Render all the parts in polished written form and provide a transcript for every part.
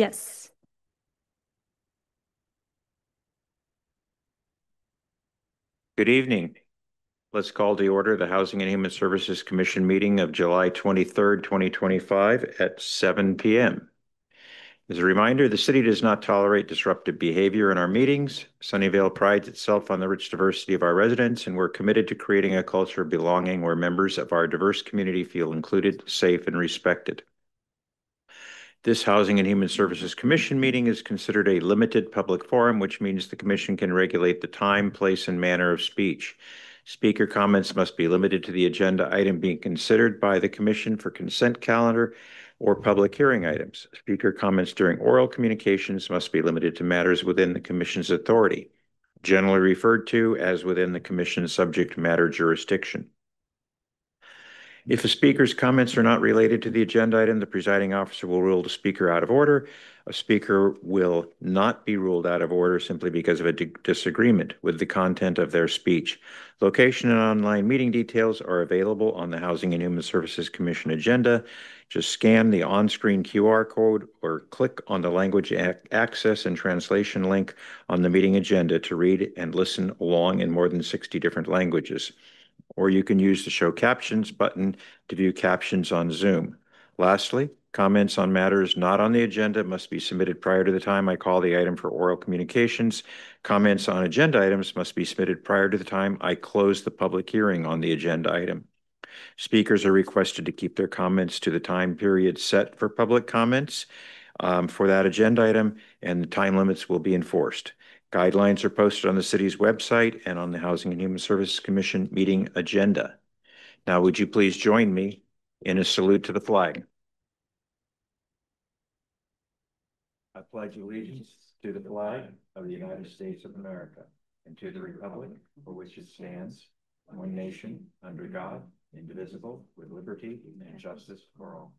Yes. Good evening. Let's call to order the Housing and Human Services Commission meeting of July 23rd, 2025 at 7 p.m. As a reminder, the city does not tolerate disruptive behavior in our meetings. Sunnyvale prides itself on the rich diversity of our residents, and we're committed to creating a culture of belonging where members of our diverse community feel included, safe, and respected. This Housing and Human Services Commission meeting is considered a limited public forum, which means the commission can regulate the time, place, and manner of speech. Speaker comments must be limited to the agenda item being considered by the commission for consent calendar or public hearing items. Speaker comments during oral communications must be limited to matters within the commission's authority, generally referred to as within the commission's subject matter jurisdiction. If a speaker's comments are not related to the agenda item, the presiding officer will rule the speaker out of order. A speaker will not be ruled out of order simply because of a disagreement with the content of their speech. Location and online meeting details are available on the Housing and Human Services Commission agenda. Just scan the on-screen QR code or click on the language access and translation link on the meeting agenda to read and listen along in more than 60 different languages. Or you can use the Show Captions button to view captions on Zoom. Lastly, comments on matters not on the agenda must be submitted prior to the time I call the item for oral communications. Comments on agenda items must be submitted prior to the time I close the public hearing on the agenda item. Speakers are requested to keep their comments to the time period set for public comments for that agenda item, and the time limits will be enforced. Guidelines are posted on the city's website and on the Housing and Human Services Commission meeting agenda. Now, would you please join me in a salute to the flag? I pledge allegiance to the flag of the United States of America and to the republic for which it stands, one nation, under God, indivisible, with liberty and justice for all.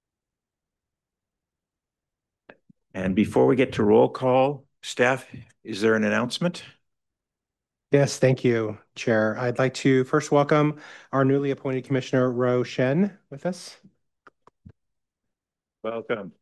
And before we get to roll call, staff, is there an announcement? Yes, thank you, Chair. I'd like to first welcome our newly appointed Commissioner, Ro Shen, with us. Welcome.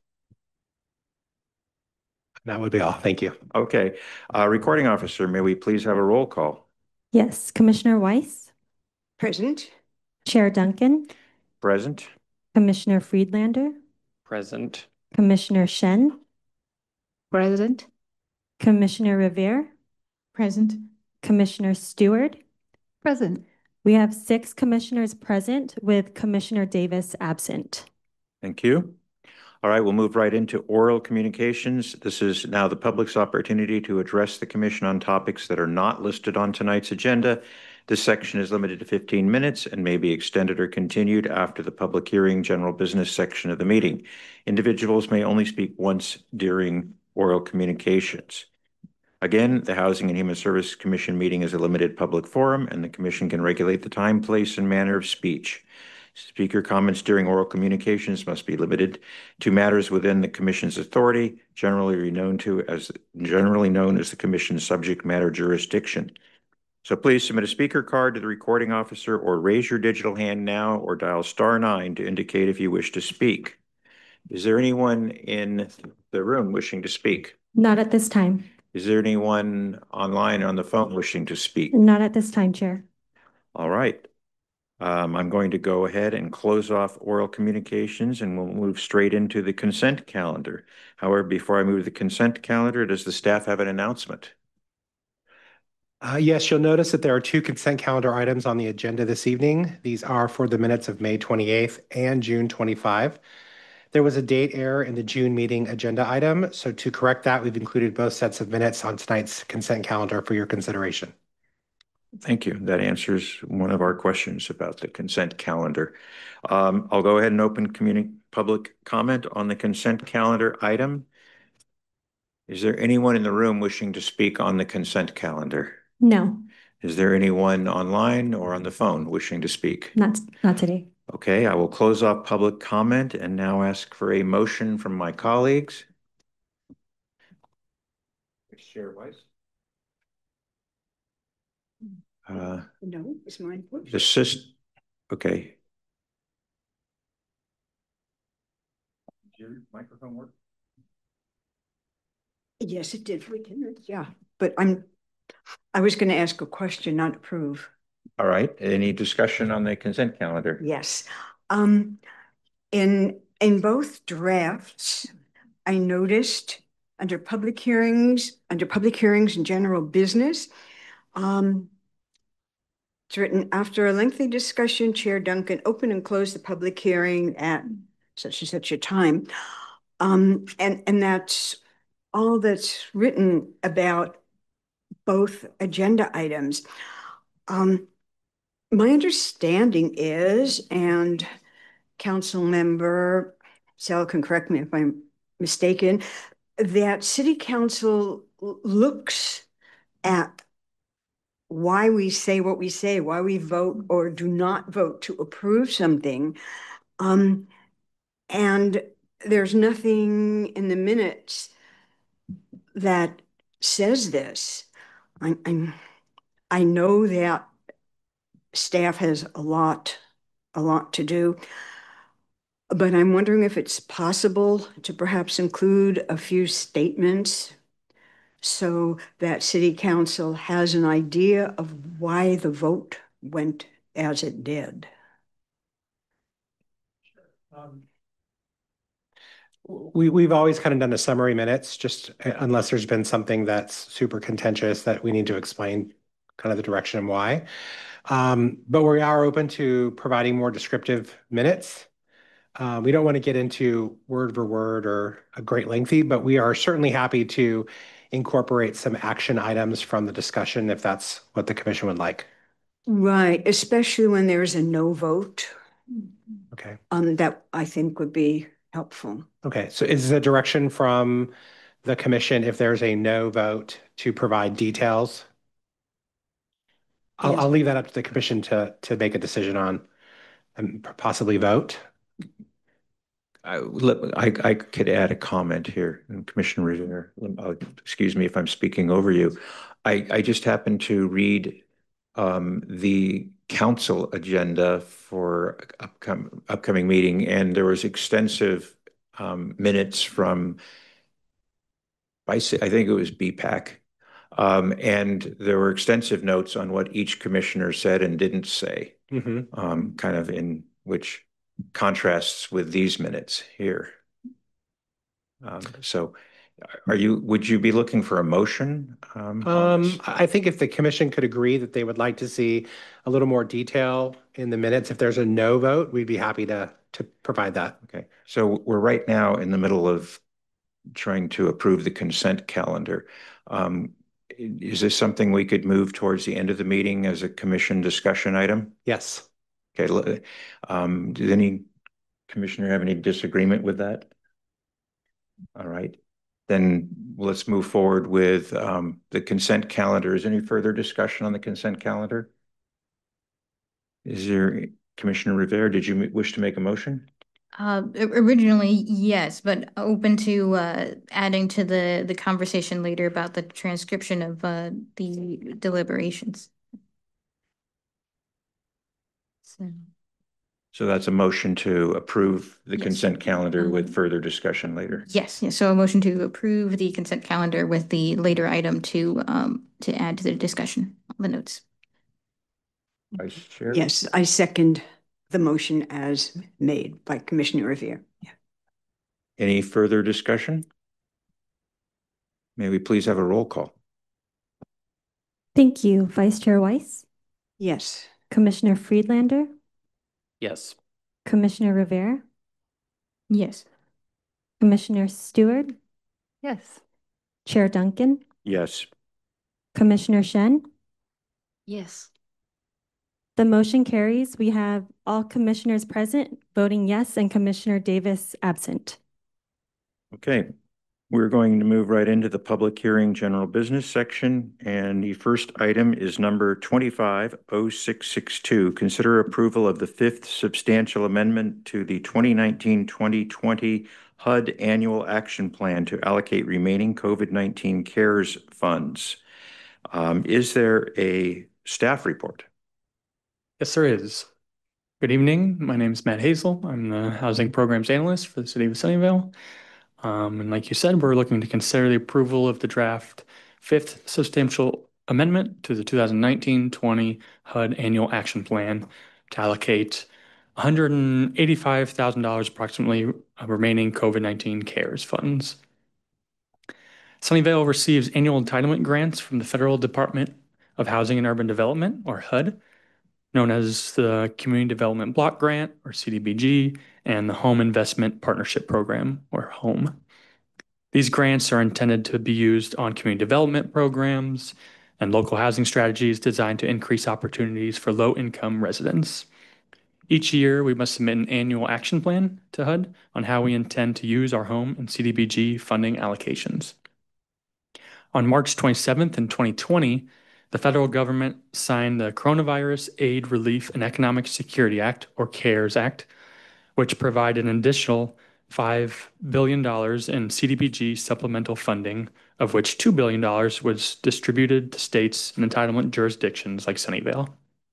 That would be all. Thank you. Okay. Recording officer, may we please have a roll call? Yes. Commissioner Weiss? Present. Chair Duncan? Present. Commissioner Friedlander? Present. Commissioner Shen? Present. Commissioner Revere? Present. Commissioner Stewart? Present. We have 6 commissioners present with Commissioner Davis absent. Thank you. All right, we'll move right into oral communications. This is now the public's opportunity to address the commission on topics that are not listed on tonight's agenda. This section is limited to 15 minutes and may be extended or continued after the public hearing general business section of the meeting. Individuals may only speak once during oral communications. Again, the Housing and Human Services Commission meeting is a limited public forum, and the commission can regulate the time, place, and manner of speech. Speaker comments during oral communications must be limited to matters within the commission's authority, generally known as the commission's subject matter jurisdiction. So please submit a speaker card to the recording officer or raise your digital hand now or dial *9 to indicate if you wish to speak. Is there anyone in the room wishing to speak? Not at this time. Is there anyone online or on the phone wishing to speak? Not at this time, Chair. All right. I'm going to go ahead and close off oral communications, and we'll move straight into the consent calendar. However, before I move to the consent calendar, does the staff have an announcement? Yes, you'll notice that there are 2 consent calendar items on the agenda this evening. These are for the minutes of May 28th and June 25. There was a date error in the June meeting agenda item, so to correct that, we've included both sets of minutes on tonight's consent calendar for your consideration. Thank you. That answers one of our questions about the consent calendar. I'll go ahead and open public comment on the consent calendar item. Is there anyone in the room wishing to speak on the consent calendar? No. Is there anyone online or on the phone wishing to speak? Not today. Okay, I will close off public comment and now ask for a motion from my colleagues. Chair Weiss. No, it's mine. Okay. Does your microphone work? Yes, it did. We can, yeah, but I was going to ask a question, not approve. All right, any discussion on the consent calendar? Yes. Um, in both drafts, I noticed under public hearings and general business, it's written, after a lengthy discussion, Chair Duncan opened and closed the public hearing at such and such a time. And that's all that's written about both agenda items. My understanding is, and council member Sal can correct me if I'm mistaken, that city council looks at why we say what we say, why we vote or do not vote to approve something. And there's nothing in the minutes that says this. I know that staff has a lot to do, but I'm wondering if it's possible to perhaps include a few statements so that city council has an idea of why the vote went as it did. We've always kind of done a summary minutes, just unless there's been something that's super contentious that we need to explain kind of the direction and why. But we are open to providing more descriptive minutes. We don't want to get into word for word or a great lengthy, but we are certainly happy to incorporate some action items from the discussion if that's what the commission would like. Right, especially when there's a no vote. Okay. That I think would be helpful. Okay, so is the direction from the commission if there's a no vote to provide details? Yes. I'll leave that up to the commission to make a decision on and possibly vote. I could add a comment here, Commissioner Rivera. Excuse me if I'm speaking over you. I just happened to read the council agenda for upcoming meeting, and there was extensive minutes from, I think it was BPAC, and there were extensive notes on what each commissioner said and didn't say, kind of in which contrasts with these minutes here. So would you be looking for a motion? I think if the commission could agree that they would like to see a little more detail in the minutes, if there's a no vote, we'd be happy to provide that. Okay, so we're right now in the middle of trying to approve the consent calendar. Is this something we could move towards the end of the meeting as a commission discussion item? Yes. Okay, does any commissioner have any disagreement with that? All right, then let's move forward with the consent calendar. Is there any further discussion on the consent calendar? Is there, Commissioner Rivera, did you wish to make a motion? Originally, yes, but open to adding to the conversation later about the transcription of the deliberations. So that's a motion to approve the Yes. consent calendar with further discussion later. Yes, yes. So a motion to approve the consent calendar with the later item to add to the discussion, the notes. Vice Chair? Yes, I second the motion as made by Commissioner Rivera. Yeah. Any further discussion? May we please have a roll call? Thank you, Vice Chair Weiss, Yes. Commissioner Friedlander, Yes. Commissioner Rivera, Yes. Commissioner Stewart, Yes. Chair Duncan, Yes. Commissioner Shen. Yes. The motion carries. We have all commissioners present voting yes and Commissioner Davis absent. Okay, we're going to move right into the public hearing general business section. And the first item is number 250662. Consider approval of the fifth substantial amendment to the 2019-2020 HUD Annual Action Plan to allocate remaining COVID-19 CARES funds. Is there a staff report? Yes, there is. Good evening. My name is Matt Hazel. I'm the Housing Programs Analyst for the City of Sunnyvale. And like you said, we're looking to consider the approval of the draft fifth substantial amendment to the 2019-20 HUD Annual Action Plan to allocate $185,000 approximately of remaining COVID-19 CARES funds. Sunnyvale receives annual entitlement grants from the Federal Department of Housing and Urban Development, or HUD, known as the Community Development Block Grant, or CDBG, and the Home Investment Partnership Program, or HOME. These grants are intended to be used on community development programs and local housing strategies designed to increase opportunities for low-income residents. Each year, we must submit an annual action plan to HUD on how we intend to use our HOME and CDBG funding allocations. On March 27th in 2020, the federal government signed the Coronavirus Aid, Relief, and Economic Security Act, or CARES Act, which provided an additional $5 billion in CDBG supplemental funding, of which $2 billion was distributed to states and entitlement jurisdictions like Sunnyvale.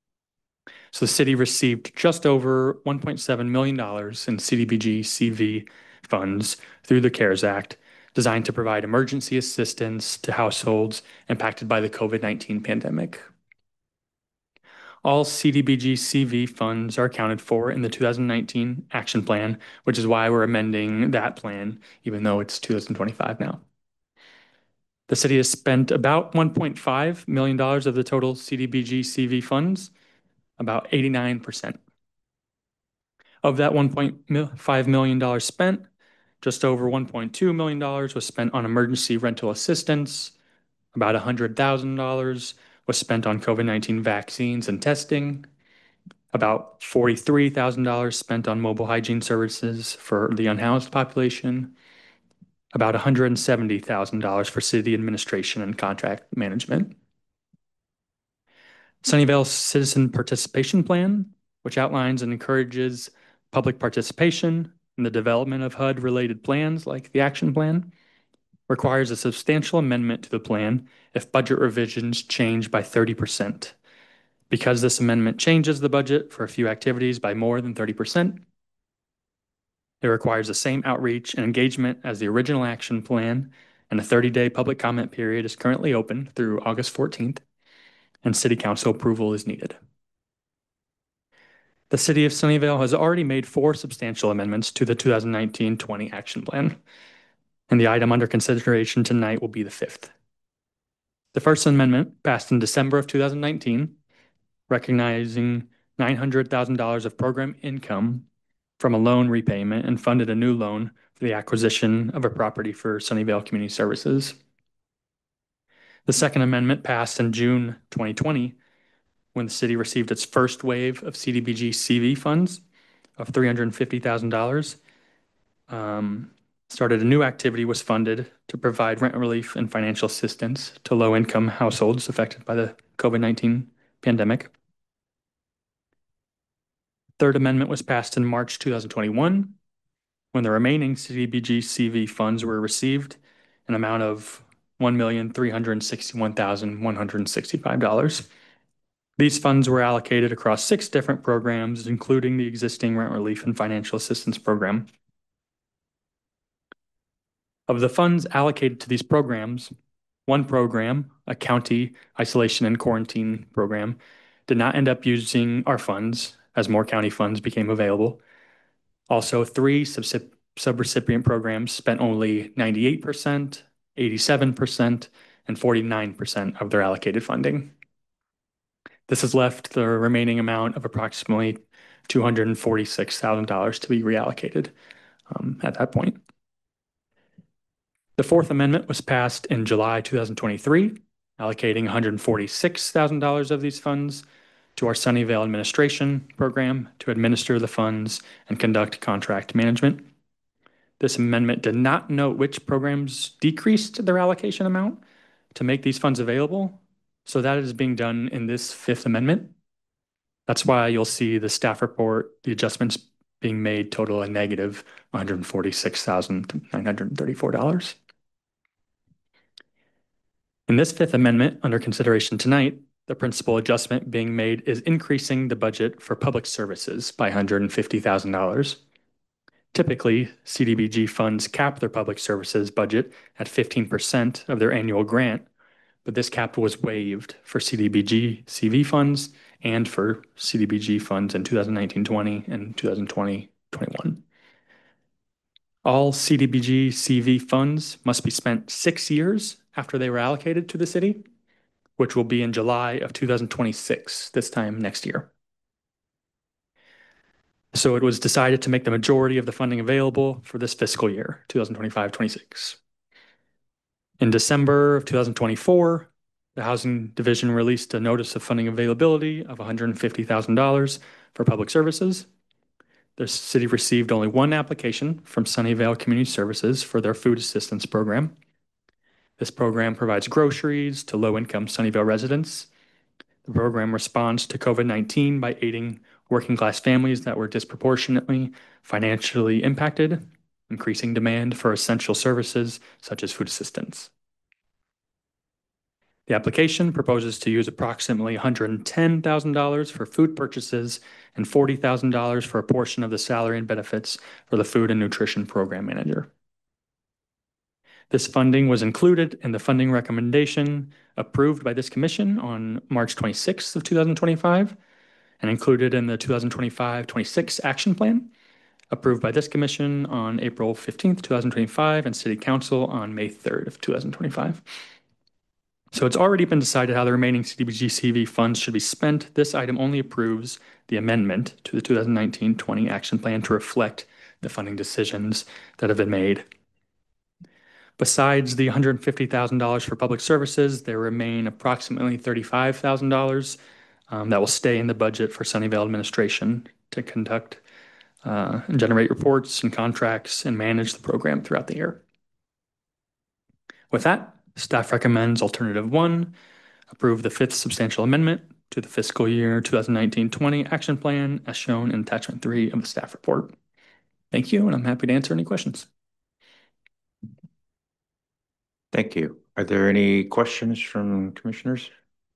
So the city received just over $1.7 million in CDBG CV funds through the CARES Act, designed to provide emergency assistance to households impacted by the COVID-19 pandemic. All CDBG CV funds are accounted for in the 2019 action plan, which is why we're amending that plan, even though it's 2025 now. The city has spent about $1.5 million of the total CDBG CV funds, about 89%. Of that $1.5 million spent, just over $1.2 million was spent on emergency rental assistance. About $100,000 was spent on COVID-19 vaccines and testing. About $43,000 spent on mobile hygiene services for the unhoused population. About $170,000 for city administration and contract management. Sunnyvale's Citizen Participation Plan, which outlines and encourages public participation in the development of HUD-related plans like the action plan, requires a substantial amendment to the plan if budget revisions change by 30%. Because this amendment changes the budget for a few activities by more than 30%, it requires the same outreach and engagement as the original action plan, and a 30-day public comment period is currently open through August 14th, and City Council approval is needed. The City of Sunnyvale has already made 4 substantial amendments to the 2019-20 action plan, and the item under consideration tonight will be the 5th. The first amendment, passed in December of 2019, recognizing $900,000 of program income from a loan repayment and funded a new loan for the acquisition of a property for Sunnyvale Community Services. The second amendment passed in June 2020 when the city received its first wave of CDBG CV funds of $350,000. Started a new activity was funded to provide rent relief and financial assistance to low-income households affected by the COVID-19 pandemic. Third amendment was passed in March 2021 when the remaining CDBG CV funds were received, an amount of $1,361,165. These funds were allocated across 6 different programs, including the existing rent relief and financial assistance program. Of the funds allocated to these programs, one program, a county isolation and quarantine program, did not end up using our funds as more county funds became available. Also, 3 subrecipient programs spent only 98%, 87%, and 49% of their allocated funding. This has left the remaining amount of approximately $246,000 to be reallocated at that point. The fourth amendment was passed in July 2023, allocating $146,000 of these funds to our Sunnyvale administration program to administer the funds and conduct contract management. This amendment did not note which programs decreased their allocation amount to make these funds available, so that is being done in this 5th amendment. That's why you'll see the staff report, the adjustments being made total a negative $146,934. In this 5th amendment under consideration tonight, the principal adjustment being made is increasing the budget for public services by $150,000. Typically, CDBG funds cap their public services budget at 15% of their annual grant, but this cap was waived for CDBG CV funds and for CDBG funds in 2019-20 and 2020-21. All CDBG CV funds must be spent 6 years after they were allocated to the city, which will be in July of 2026, this time next year. So it was decided to make the majority of the funding available for this fiscal year, 2025-26. In December of 2024, the Housing Division released a notice of funding availability of $150,000 for public services. The city received only one application from Sunnyvale Community Services for their food assistance program. This program provides groceries to low-income Sunnyvale residents. The program responds to COVID-19 by aiding working-class families that were disproportionately financially impacted, increasing demand for essential services such as food assistance. The application proposes to use approximately $110,000 for food purchases and $40,000 for a portion of the salary and benefits for the food and nutrition program manager. This funding was included in the funding recommendation approved by this commission on March 26th of 2025 and included in the 2025-26 action plan approved by this commission on April 15th, 2025 and City Council on May 3rd of 2025. So it's already been decided how the remaining CDBG CV funds should be spent. This item only approves the amendment to the 2019-20 action plan to reflect the funding decisions that have been made. Besides the $150,000 for public services, there remain approximately $35,000 that will stay in the budget for Sunnyvale administration to conduct and generate reports and contracts and manage the program throughout the year. With that, staff recommends alternative 1, approve the 5th substantial amendment to the fiscal year 2019-20 action plan as shown in attachment 3 of the staff report. Thank you, and I'm happy to answer any questions. Thank you. Are there any questions from commissioners?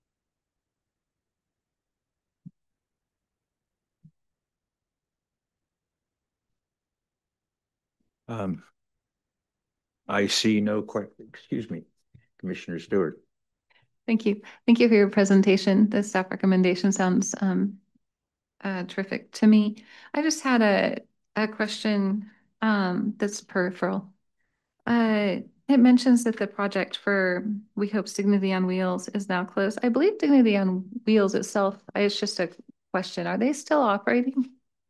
I see no questions. Excuse me, Commissioner Stewart. Thank you. Thank you for your presentation. The staff recommendation sounds terrific to me. I just had a question that's peripheral. It mentions that the project for We Hope Dignity on Wheels is now closed. I believe Dignity on Wheels itself, it's just a question. Are they still operating?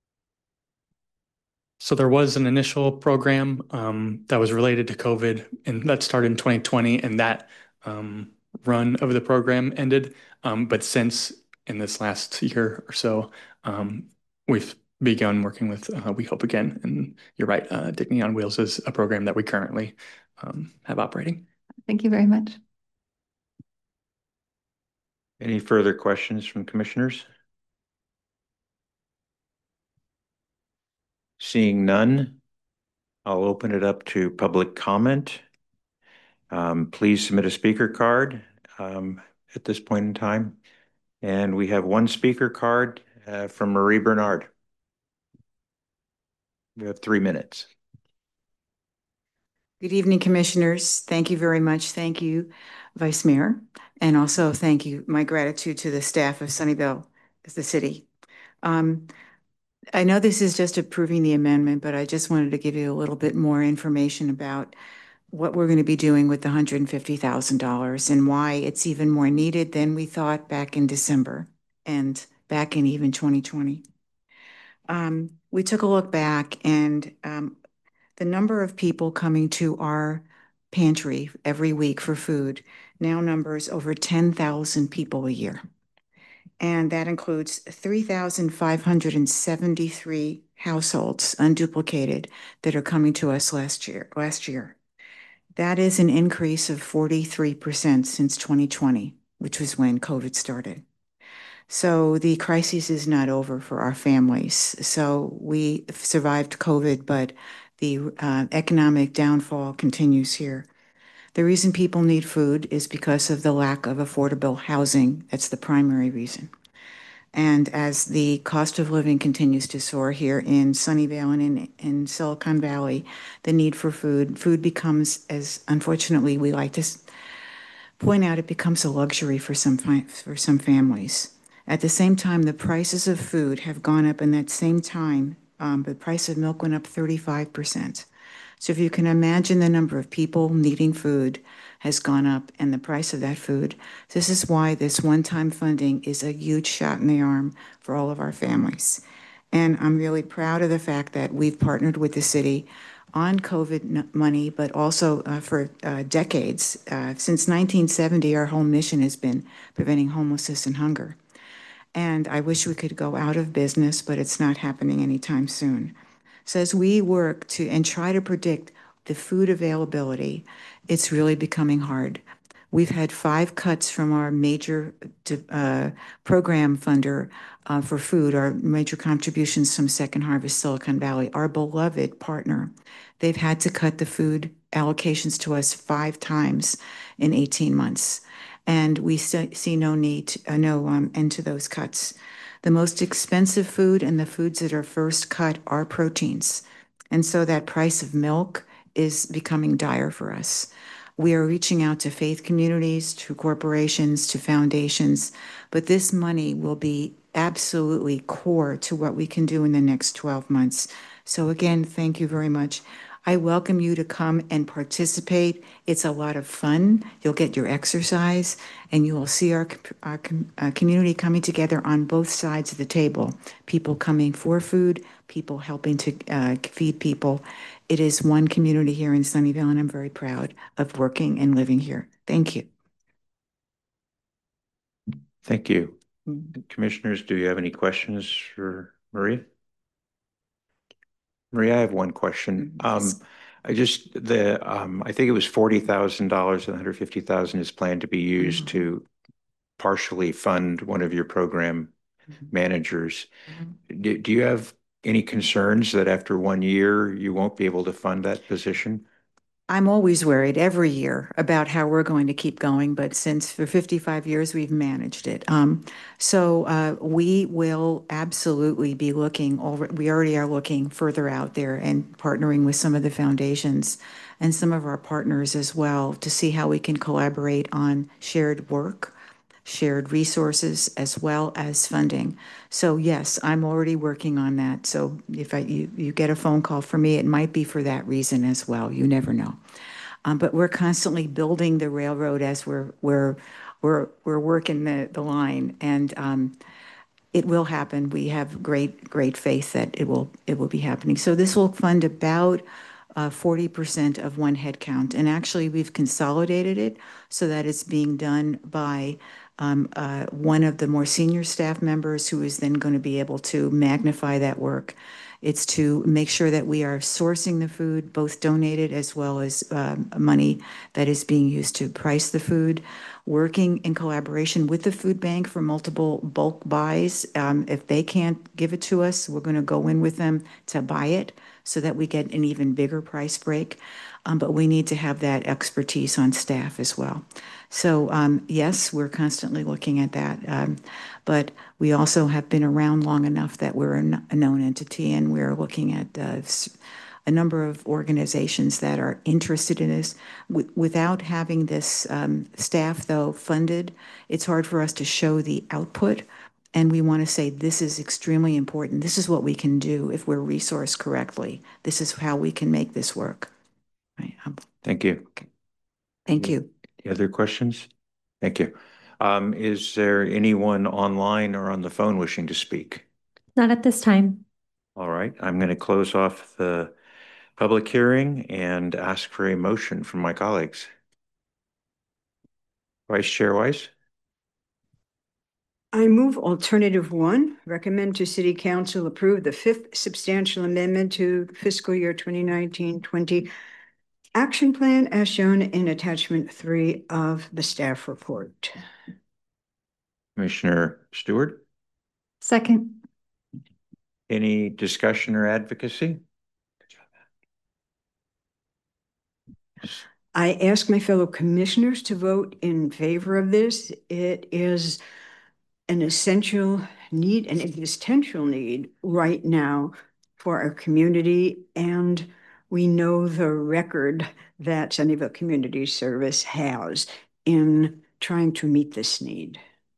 So there was an initial program that was related to COVID, and that started in 2020, and that run of the program ended. But since in this last year or so, we've begun working with We Hope again. And you're right, Dignity on Wheels is a program that we currently have operating. Thank you very much. Any further questions from commissioners? Seeing none, I'll open it up to public comment. Please submit a speaker card at this point in time. And we have one speaker card from Marie Bernard. We have 3 minutes. Good evening, commissioners. Thank you very much. Thank you, Vice Mayor. And also thank you, my gratitude to the staff of Sunnyvale, the city. I know this is just approving the amendment, but I just wanted to give you a little bit more information about what we're going to be doing with the $150,000 and why it's even more needed than we thought back in December and back in even 2020. We took a look back, and the number of people coming to our pantry every week for food now numbers over 10,000 people a year. And that includes 3,573 households unduplicated that are coming to us last year. That is an increase of 43% since 2020, which was when COVID started. So the crisis is not over for our families. So we survived COVID, but the economic downfall continues here. The reason people need food is because of the lack of affordable housing. That's the primary reason. And as the cost of living continues to soar here in Sunnyvale and in Silicon Valley, the need for food becomes, as unfortunately we like to point out, it becomes a luxury for some families. At the same time, the prices of food have gone up. In that same time, the price of milk went up 35%. So if you can imagine the number of people needing food has gone up and the price of that food, this is why this one-time funding is a huge shot in the arm for all of our families. And I'm really proud of the fact that we've partnered with the city on COVID money, but also for decades. Since 1970, our whole mission has been preventing homelessness and hunger. And I wish we could go out of business, but it's not happening anytime soon. So as we work to and try to predict the food availability, it's really becoming hard. We've had 5 cuts from our major program funder for food, our major contributions from Second Harvest Silicon Valley, our beloved partner. They've had to cut the food allocations to us 5 times in 18 months. And we see no end to those cuts. The most expensive food and the foods that are first cut are proteins. And so that price of milk is becoming dire for us. We are reaching out to faith communities, to corporations, to foundations, but this money will be absolutely core to what we can do in the next 12 months. So again, thank you very much. I welcome you to come and participate. It's a lot of fun. You'll get your exercise and you will see our community coming together on both sides of the table. People coming for food, people helping to feed people. It is one community here in Sunnyvale, and I'm very proud of working and living here. Thank you. Thank you. Commissioners, do you have any questions for Maria? Maria, I have one question. Yes. I think it was $40,000 and $150,000 is planned to be used to partially fund one of your program managers. Do you have any concerns that after 1 year you won't be able to fund that position? I'm always worried every year about how we're going to keep going, but since for 55 years we've managed it. So we will absolutely be looking over, we already are looking further out there and partnering with some of the foundations and some of our partners as well to see how we can collaborate on shared work, shared resources, as well as funding. So yes, I'm already working on that. So if you get a phone call from me, it might be for that reason as well. You never know. But we're constantly building the railroad as we're working the line, and it will happen. We have great faith that it will be happening. So this will fund about 40% of one headcount, and actually we've consolidated it so that it's being done by one of the more senior staff members who is then going to be able to magnify that work. It's to make sure that we are sourcing the food, both donated as well as money that is being used to price the food, working in collaboration with the food bank for multiple bulk buys. If they can't give it to us, we're going to go in with them to buy it so that we get an even bigger price break. But we need to have that expertise on staff as well. So yes, we're constantly looking at that. But we also have been around long enough that we're a known entity, and we're looking at a number of organizations that are interested in this. Without having this staff, though, funded, it's hard for us to show the output. And we want to say this is extremely important. This is what we can do if we're resourced correctly. This is how we can make this work. Right. Thank you. Thank you. Any other questions? Thank you. Is there anyone online or on the phone wishing to speak? Not at this time. All right, I'm going to close off the public hearing and ask for a motion from my colleagues. Vice Chair Weiss? I move alternative 1, recommend to City Council approve the 5th substantial amendment to fiscal year 2019-20 action plan as shown in attachment 3 of the staff report. Commissioner Stewart? Second. Any discussion or advocacy? I ask my fellow commissioners to vote in favor of this. It is an essential need, an existential need right now for our community. And we know the record that Sunnyvale Community Service has in trying to meet this need.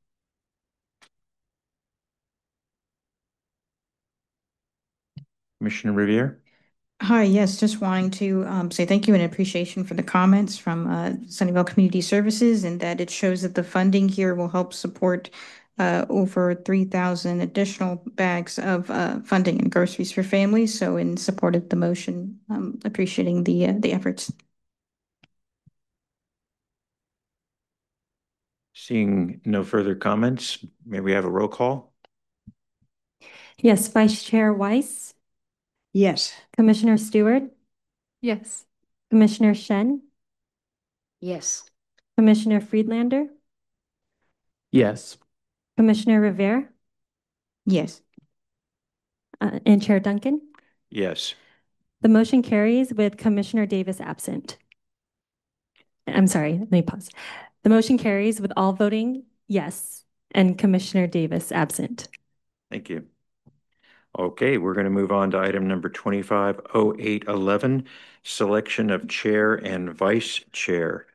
Commissioner Riviere? Hi, yes, just wanting to say thank you and appreciation for the comments from Sunnyvale Community Services, and that it shows that the funding here will help support over 3,000 additional bags of funding and groceries for families. So in support of the motion, appreciating the efforts. Seeing no further comments, may we have a roll call? Yes, Vice Chair Weiss, Yes. Commissioner Stewart, Yes. Commissioner Shen, Yes. Commissioner Friedlander, Yes. Commissioner Rivera, Yes. and Chair Duncan. Yes. The motion carries with Commissioner Davis absent. I'm sorry, let me pause. The motion carries with all voting yes and Commissioner Davis absent. Thank you. Okay, we're going to move on to item number 250811, selection of chair and vice chair.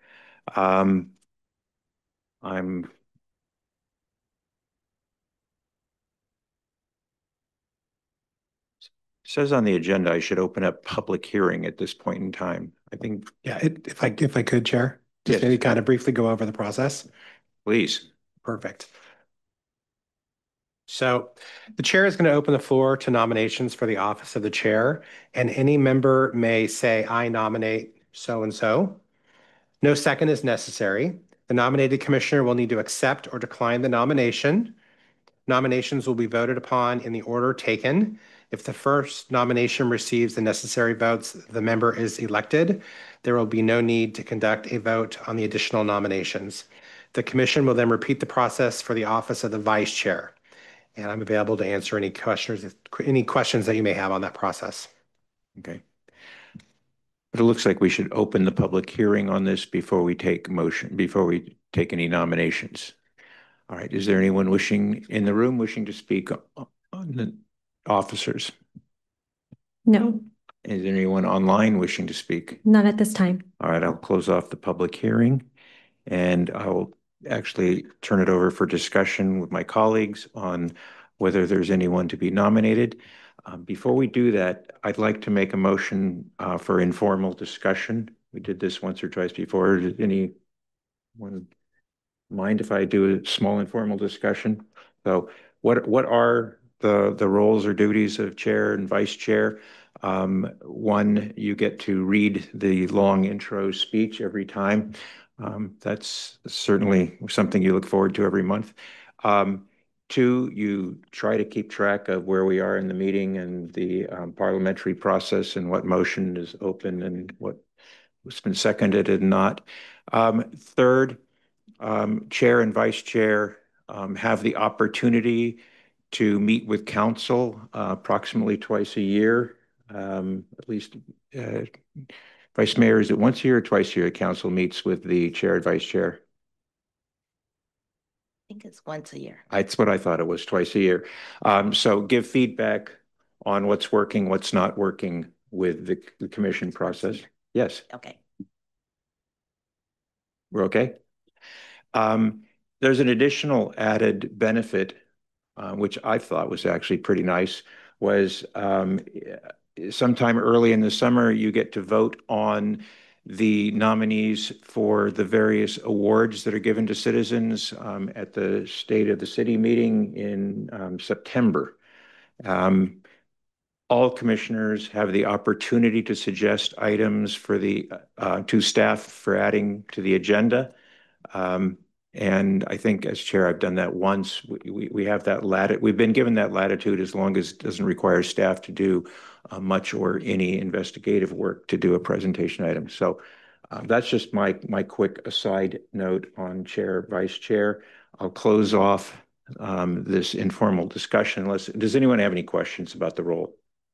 Says on the agenda, I should open up public hearing at this point in time. I think, Yeah, if I could, Chair, just Yes. maybe kind of briefly go over the process. please. Perfect. So the chair is going to open the floor to nominations for the office of the chair, and any member may say, I nominate so-and-so. No second is necessary. The nominated commissioner will need to accept or decline the nomination. Nominations will be voted upon in the order taken. If the first nomination receives the necessary votes, the member is elected. There will be no need to conduct a vote on the additional nominations. The commission will then repeat the process for the office of the vice chair. And I'm available to answer any questions that you may have on that process. Okay. But it looks like we should open the public hearing on this before we take any nominations. All right, is there anyone in the room wishing to speak on the officers? No, Is there anyone online wishing to speak? not at this time. All right, I'll close off the public hearing and I will actually turn it over for discussion with my colleagues on whether there's anyone to be nominated. Before we do that, I'd like to make a motion for informal discussion. We did this once or twice before. Does anyone mind if I do a small informal discussion? So what are the roles or duties of chair and vice chair? One, you get to read the long intro speech every time. That's certainly something you look forward to every month. Two, you try to keep track of where we are in the meeting and the parliamentary process and what motion is open and what's been seconded and not. Third, chair and vice chair have the opportunity to meet with council approximately twice a year. At least, Vice Mayor, is it once a year or twice a year council meets with the chair and vice chair? I think it's once a year. That's what I thought it was, twice a year. So give feedback on what's working, what's not working with the commission process. Yes. Okay. We're okay? There's an additional added benefit, which I thought was actually pretty nice, was sometime early in the summer, you get to vote on the nominees for the various awards that are given to citizens at the State of the City meeting in September. All commissioners have the opportunity to suggest items for to staff for adding to the agenda. And I think as chair, I've done that once. We have that we've been given that latitude as long as it doesn't require staff to do much or any investigative work to do a presentation item. So that's just my quick aside note on chair, vice chair. I'll close off this informal discussion. Does anyone have any questions about the role?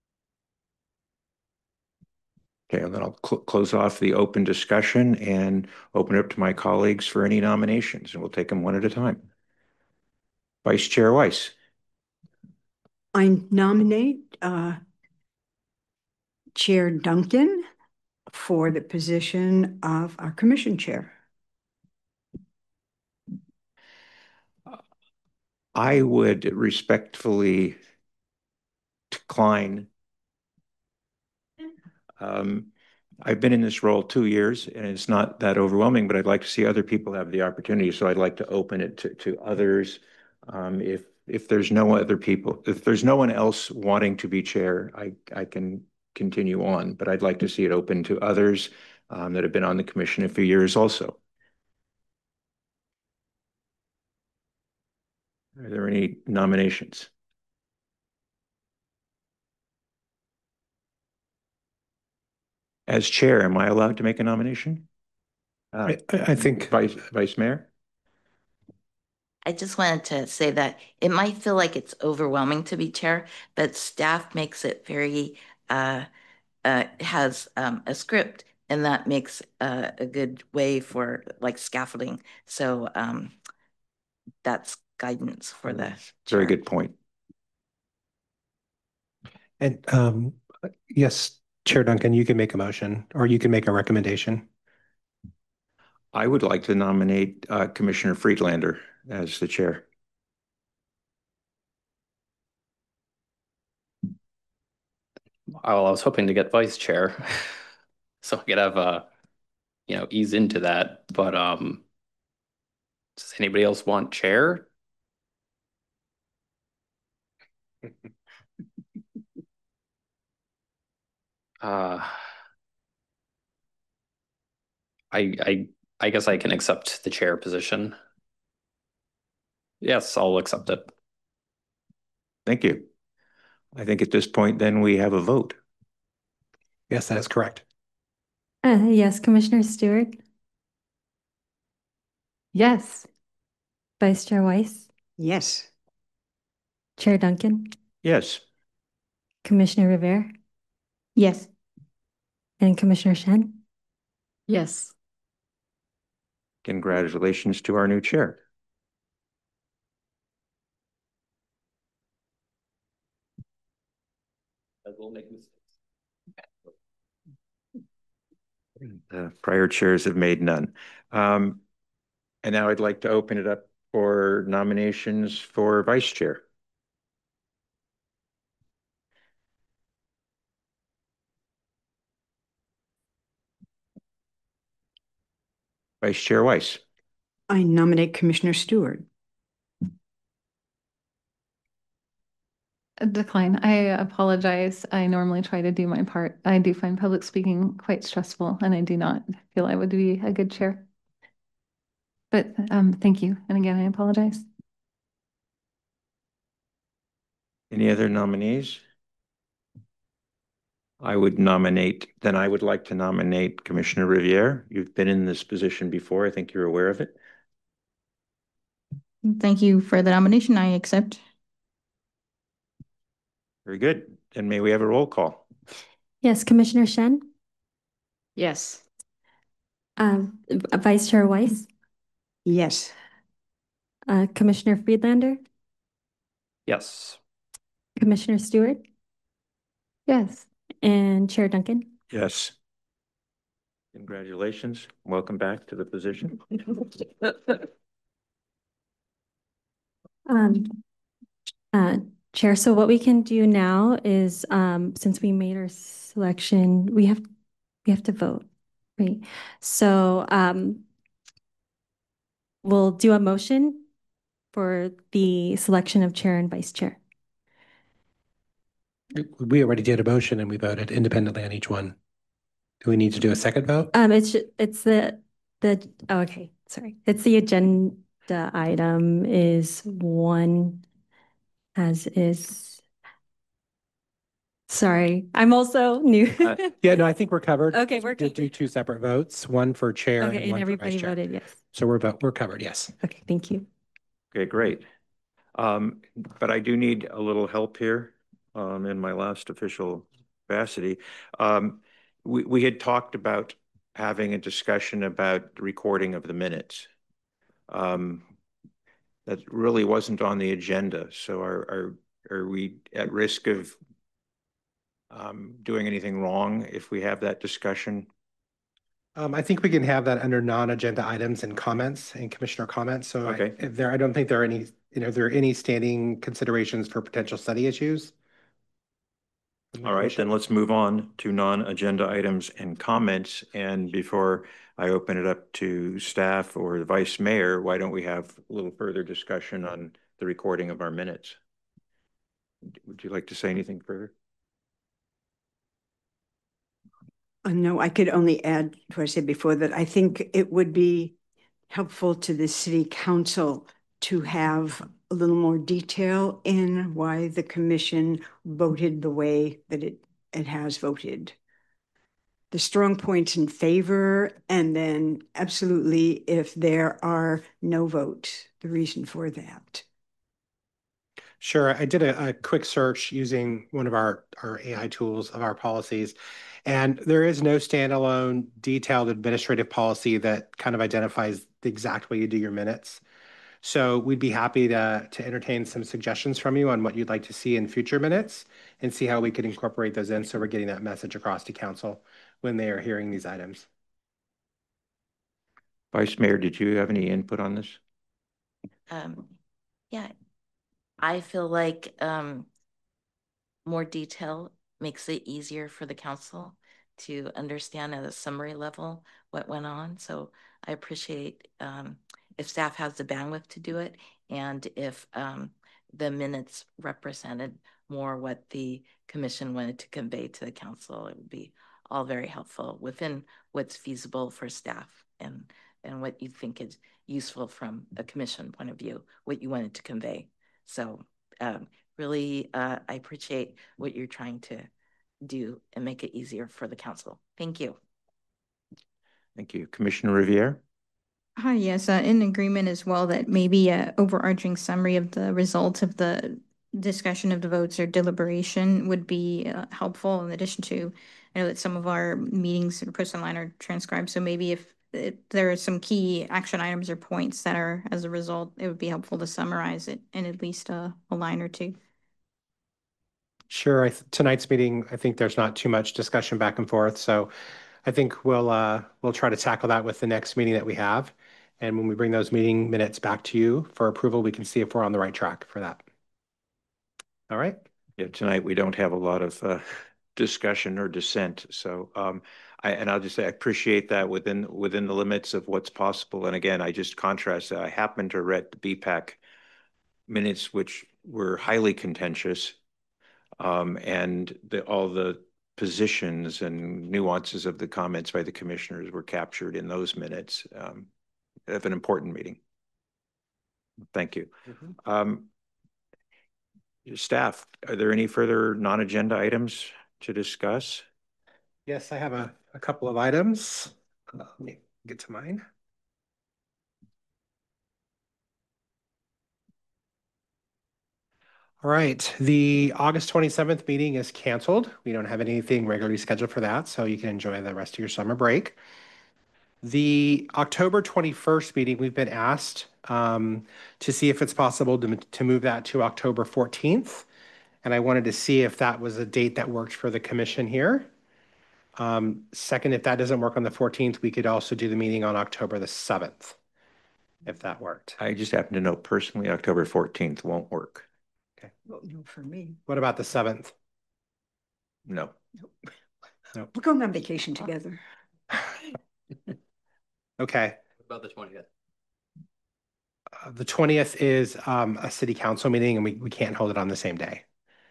Okay, and then I'll close off the open discussion and open it up to my colleagues for any nominations, and we'll take them one at a time. Vice Chair Weiss. I nominate Chair Duncan for the position of our commission chair. I would respectfully decline. I've been in this role 2 years and it's not that overwhelming, but I'd like to see other people have the opportunity. So I'd like to open it to others. If there's no other people, if there's no one else wanting to be chair, I can continue on, but I'd like to see it open to others that have been on the commission a few years also. Are there any nominations? As chair, am I allowed to make a nomination? I think Vice Mayor? I just wanted to say that it might feel like it's overwhelming to be chair, but staff makes it very, has a script, and that makes a good way for like scaffolding. So that's guidance for the Very chair. good point. And yes, Chair Duncan, you can make a motion or you can make a recommendation. I would like to nominate Commissioner Friedlander as the chair. I was hoping to get vice chair, so I could have ease into that. But does anybody else want chair? I guess I can accept the chair position. Yes, I'll accept it. Thank you. I think at this point, then we have a vote. Yes, that is correct. Yes, Commissioner Stewart, Yes. Vice Chair Weiss, Yes. Chair Duncan, Yes. Commissioner Rivera, Yes. and Commissioner Shen. Yes. Congratulations to our new chair. We'll make mistakes. The prior chairs have made none. And now I'd like to open it up for nominations for vice chair. Vice Chair Weiss. I nominate Commissioner Stewart. Decline. I apologize. I normally try to do my part. I do find public speaking quite stressful, and I do not feel I would be a good chair. But thank you. And again, I apologize. Any other nominees? I would like to nominate Commissioner Riviere. You've been in this position before. I think you're aware of it. Thank you for the nomination. I accept. Very good. And may we have a roll call? Yes, Commissioner Shen, Yes. Vice Chair Weiss, Yes. Commissioner Friedlander, Yes. Commissioner Stewart, Yes. and Chair Duncan. Yes. Congratulations. Welcome back to the position. Chair, so what we can do now is, since we made our selection, we have to vote, right? So we'll do a motion for the selection of chair and vice chair. We already did a motion and we voted independently on each one. Do we need to do a second vote? It's the oh, okay, sorry. It's the agenda item is one as is. Sorry, I'm also new. Yeah, no, I think we're covered. Okay, we're We'll do two separate votes, one for chair okay, and and one for everybody vice chair. voted yes. So we're covered, yes. Okay, thank you. Okay, great. But I do need a little help here in my last official capacity. We had talked about having a discussion about the recording of the minutes. That really wasn't on the agenda. So our are we at risk of doing anything wrong if we have that discussion? I think we can have that under non-agenda items and comments and commissioner comments. So Okay. I don't think there are any, there are any standing considerations for potential study issues. All right, then let's move on to non-agenda items and comments. And before I open it up to staff or the vice mayor, why don't we have a little further discussion on the recording of our minutes? Would you like to say anything further? No, I could only add to what I said before, that I think it would be helpful to the city council to have a little more detail in why the commission voted the way that it has voted. The strong points in favor, and then absolutely if there are no votes, the reason for that. Sure. I did a quick search using one of our AI tools of our policies, and there is no standalone detailed administrative policy that kind of identifies the exact way you do your minutes. So we'd be happy to entertain some suggestions from you on what you'd like to see in future minutes and see how we could incorporate those in so we're getting that message across to council when they are hearing these items. Vice Mayor, did you have any input on this? Yeah, I feel like more detail makes it easier for the council to understand at a summary level what went on. So I appreciate if staff has the bandwidth to do it, and if the minutes represented more what the commission wanted to convey to the council, it would be all very helpful within what's feasible for staff and what you think is useful from a commission point of view, what you wanted to convey. So really, I appreciate what you're trying to do and make it easier for the council. Thank you. Thank you. Commissioner Riviere? Hi, yes, in agreement as well that maybe an overarching summary of the results of the discussion of the votes or deliberation would be helpful, in addition to, I know that some of our meetings are posted online or transcribed, so maybe if there are some key action items or points that are as a result, it would be helpful to summarize it in at least a line or two. Sure. Tonight's meeting, I think there's not too much discussion back and forth, so I think we'll try to tackle that with the next meeting that we have. And when we bring those meeting minutes back to you for approval, we can see if we're on the right track for that. All right. Yeah, tonight we don't have a lot of discussion or dissent. So I'll just say I appreciate that within the limits of what's possible. And again, I just contrast that I happened to read the BPAC minutes, which were highly contentious, and all the positions and nuances of the comments by the commissioners were captured in those minutes of an important meeting. Thank you. Staff, are there any further non-agenda items to discuss? Yes, I have a couple of items. Let me get to mine. All right, the August 27th meeting is canceled. We don't have anything regularly scheduled for that, so you can enjoy the rest of your summer break. The October 21st meeting, we've been asked to see if it's possible to move that to October 14th. And I wanted to see if that was a date that worked for the commission here. Second, if that doesn't work on the 14th, we could also do the meeting on October the 7th, if that worked. I just happen to know personally October 14th won't work. Okay. Well, no, for me. What about the 7th? No. Nope. We're going on vacation together. Okay. What about the 20th? The 20th is a city council meeting, and we can't hold it on the same day.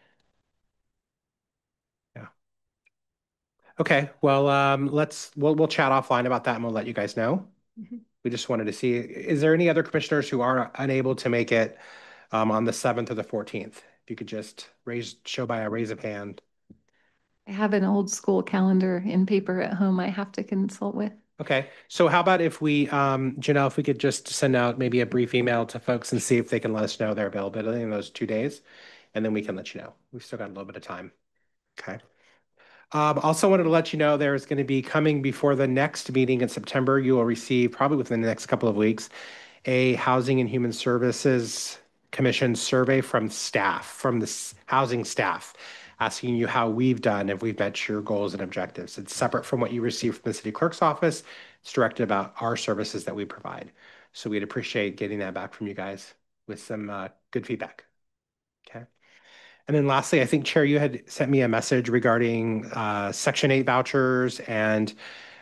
Yeah. Okay. Well, we'll chat offline about that, and we'll let you guys know. We just wanted to see, is there any other commissioners who are unable to make it on the 7th or the 14th? If you could just show by a raise of hand. I have an old school calendar in paper at home I have to consult with. Okay, so how about if we, Janelle, if we could just send out maybe a brief email to folks and see if they can let us know their availability in those 2 days, and then we can let you know. We've still got a little bit of time. Okay. Also wanted to let you know there's going to be coming before the next meeting in September. You will receive probably within the next couple of weeks a Housing and Human Services commission survey from staff, from the housing staff, asking you how we've done, if we've met your goals and objectives. It's separate from what you receive from the city clerk's office. It's directed about our services that we provide. So we'd appreciate getting that back from you guys with some good feedback. Okay. And then lastly, I think, Chair, you had sent me a message regarding Section 8 vouchers, and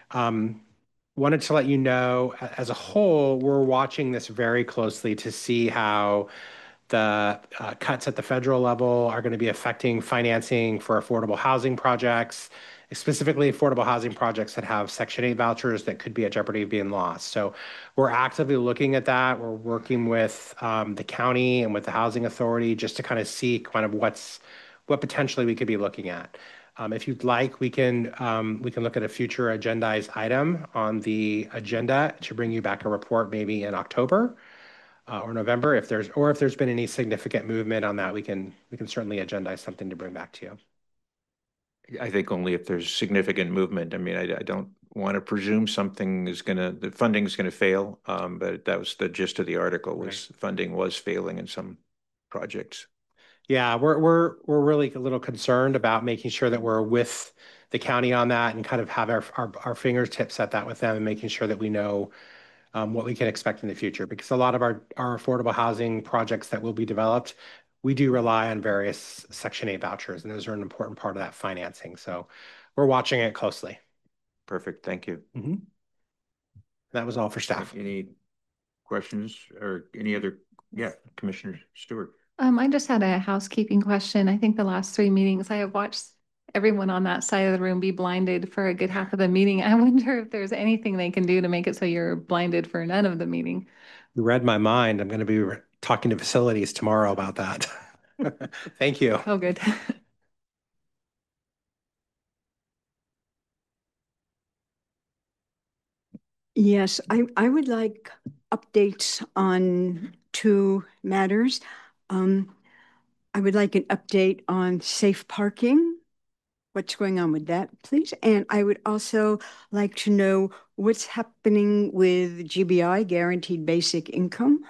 wanted to let you know, as a whole, we're watching this very closely to see how the cuts at the federal level are going to be affecting financing for affordable housing projects, specifically affordable housing projects that have Section 8 vouchers that could be at jeopardy of being lost. So we're actively looking at that. We're working with the county and with the housing authority just to kind of see kind of what potentially we could be looking at. If you'd like, we can look at a future agendized item on the agenda to bring you back a report maybe in October or November. If there's been any significant movement on that, we can certainly agendize something to bring back to you. I think only if there's significant movement. I mean, I don't want to presume the funding is gonna fail, but that was the gist of the article, was Right. Funding was failing in some projects. Yeah, we're really a little concerned about making sure that we're with the county on that and kind of have our fingertips at that with them, and making sure that we know what we can expect in the future. Because a lot of our affordable housing projects that will be developed, we do rely on various Section 8 vouchers, and those are an important part of that financing. So we're watching it closely. Perfect, thank you. That was all for staff. Any questions or any other? Yeah, Commissioner Stewart. I just had a housekeeping question. I think the last 3 meetings I have watched everyone on that side of the room be blinded for a good half of the meeting. I wonder if there's anything they can do to make it so you're blinded for none of the meeting. You read my mind. I'm going to be talking to facilities tomorrow about that. Thank you. Oh, good. Yes, I would like updates on 2 matters. I would like an update on safe parking. What's going on with that, please? And I would also like to know what's happening with GBI, Guaranteed Basic Income.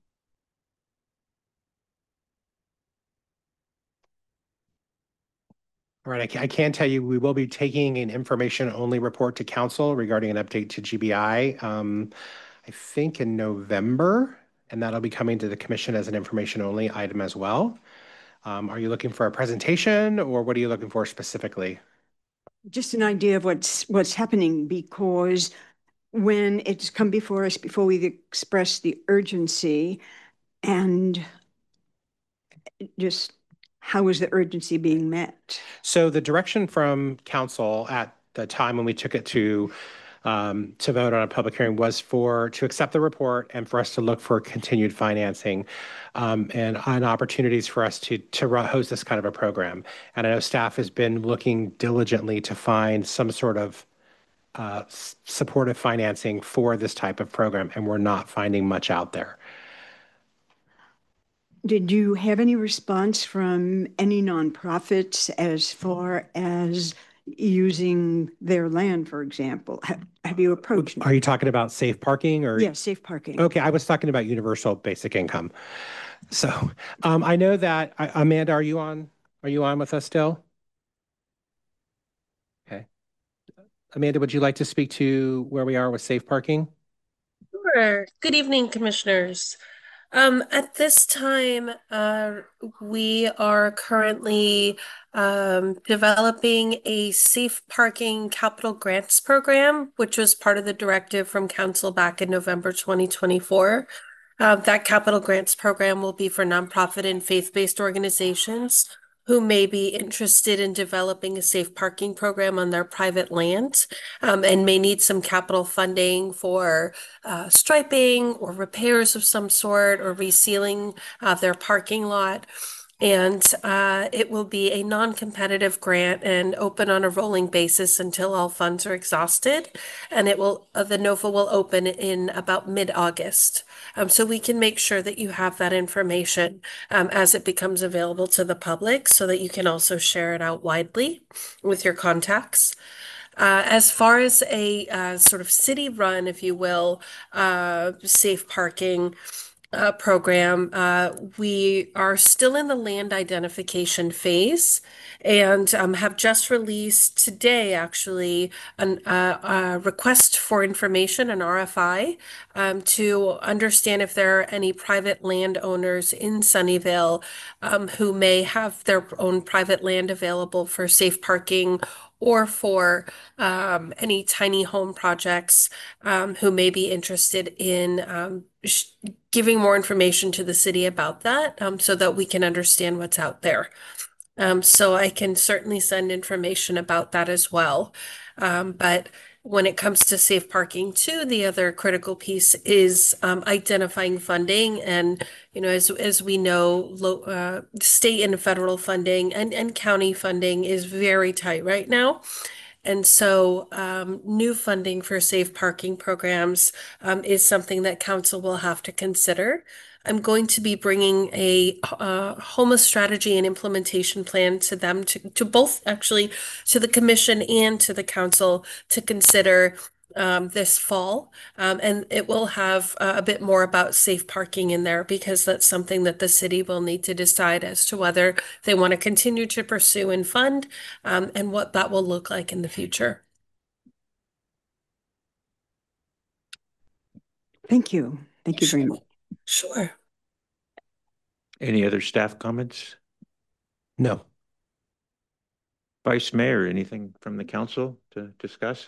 All right, I can tell you we will be taking an information-only report to council regarding an update to GBI, I think in November, and that'll be coming to the commission as an information-only item as well. Are you looking for a presentation, or what are you looking for specifically? Just an idea of what's happening, because when it's come before us, before we've expressed the urgency, and just how is the urgency being met? So the direction from council at the time when we took it to vote on a public hearing was to accept the report and for us to look for continued financing and on opportunities for us to host this kind of a program. And I know staff has been looking diligently to find some sort of supportive financing for this type of program, and we're not finding much out there. Did you have any response from any nonprofits as far as using their land, for example? Have you approached them? Are you talking about safe parking or? Yes, safe parking. Okay, I was talking about universal basic income. So I know that, Amanda, are you on with us still? Okay. Amanda, would you like to speak to where we are with safe parking? Sure. Good evening, commissioners. At this time, we are currently developing a safe parking capital grants program, which was part of the directive from council back in November 2024. That capital grants program will be for nonprofit and faith-based organizations who may be interested in developing a safe parking program on their private land, and may need some capital funding for striping or repairs of some sort, or resealing their parking lot. And it will be a non-competitive grant and open on a rolling basis until all funds are exhausted. And the NOFA will open in about mid-August. So we can make sure that you have that information as it becomes available to the public, so that you can also share it out widely with your contacts. As far as a sort of city run, if you will, safe parking, program, we are still in the land identification phase and have just released today, actually, a request for information, an RFI, to understand if there are any private landowners in Sunnyvale who may have their own private land available for safe parking or for any tiny home projects who may be interested in giving more information to the city about that so that we can understand what's out there. So I can certainly send information about that as well. But when it comes to safe parking too, the other critical piece is identifying funding. And, as we know, state and federal funding and county funding is very tight right now. And so new funding for safe parking programs is something that council will have to consider. I'm going to be bringing a homeless strategy and implementation plan to them, to both actually, to the commission and to the council to consider this fall. And it will have a bit more about safe parking in there because that's something that the city will need to decide as to whether they want to continue to pursue and fund and what that will look like in the future. Thank you. Thank you very much. Sure. Any other staff comments? No. Vice Mayor, anything from the council to discuss?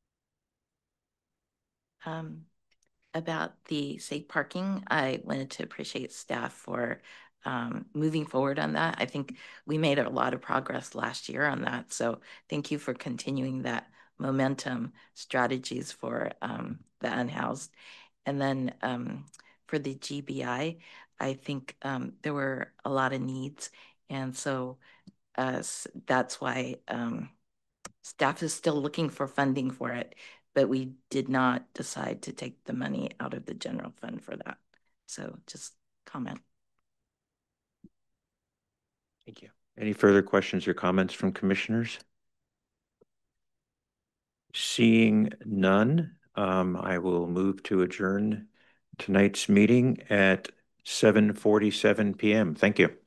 About the safe parking, I wanted to appreciate staff for moving forward on that. I think we made a lot of progress last year on that. So thank you for continuing that momentum strategies for the unhoused. And then for the GBI, I think there were a lot of needs. And so that's why staff is still looking for funding for it, but we did not decide to take the money out of the general fund for that. So just comment. Thank you. Any further questions or comments from commissioners? Seeing none, I will move to adjourn tonight's meeting at 7:47 p.m. Thank you.